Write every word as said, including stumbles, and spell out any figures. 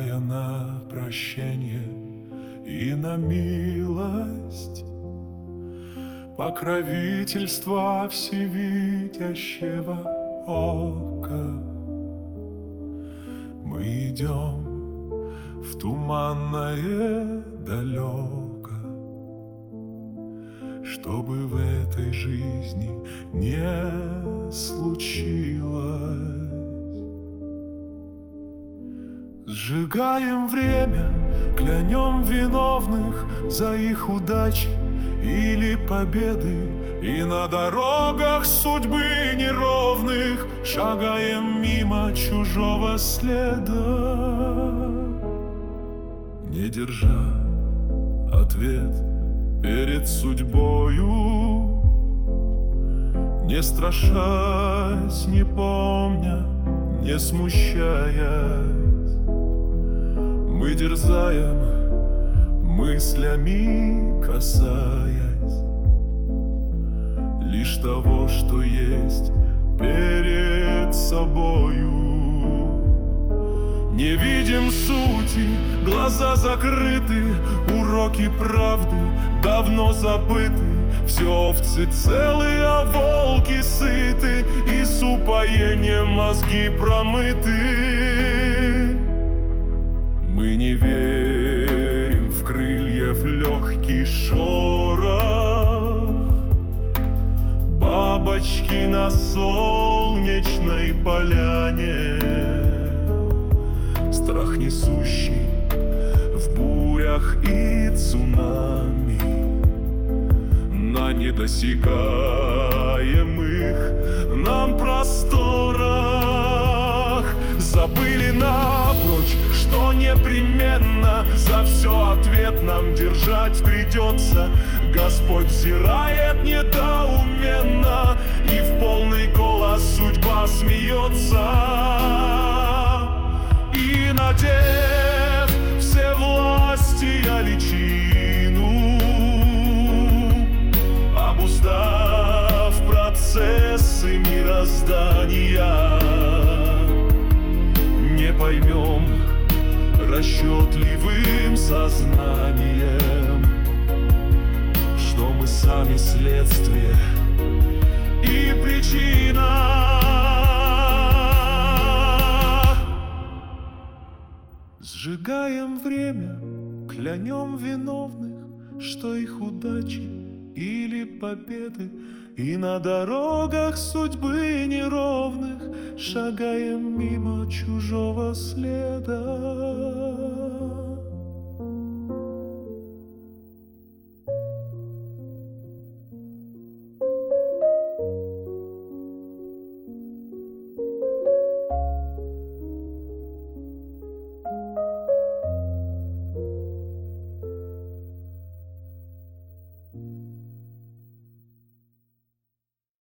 Взирая на прощение и на милость, покровительства всевидящего ока, мы идем в туманное далеко, чтобы в этой жизни не случилось. Сжигаем время, клянем виновных за их удачи или победы, и на дорогах судьбы неровных шагаем мимо чужого следа, не держа ответ перед судьбою, не страшась, не помня, не смущаясь. Мы дерзаем, мыслями касаясь лишь того, что есть перед собою. Не видим сути, глаза закрыты, уроки правды давно забыты. Все овцы целы, а волки сыты, и с упоением мозги промыты. Мы не верим в крыльев легкий шорох бабочки на солнечной поляне, страх несущий в бурях и цунами на недосягаемых нам просторах. Забыли напрочь, что непременно за все ответ нам держать придется. Господь взирает недоуменно, и в полный голос судьба смеется. И надев все власти я личину, обуздав процессы мироздания, не поймем расчетливым сознанием, что мы сами следствие и причина. Сжигаем время, клянем виновных, что их удачи или победы, и на дорогах судьбы неровных шагаем мимо чужого следа.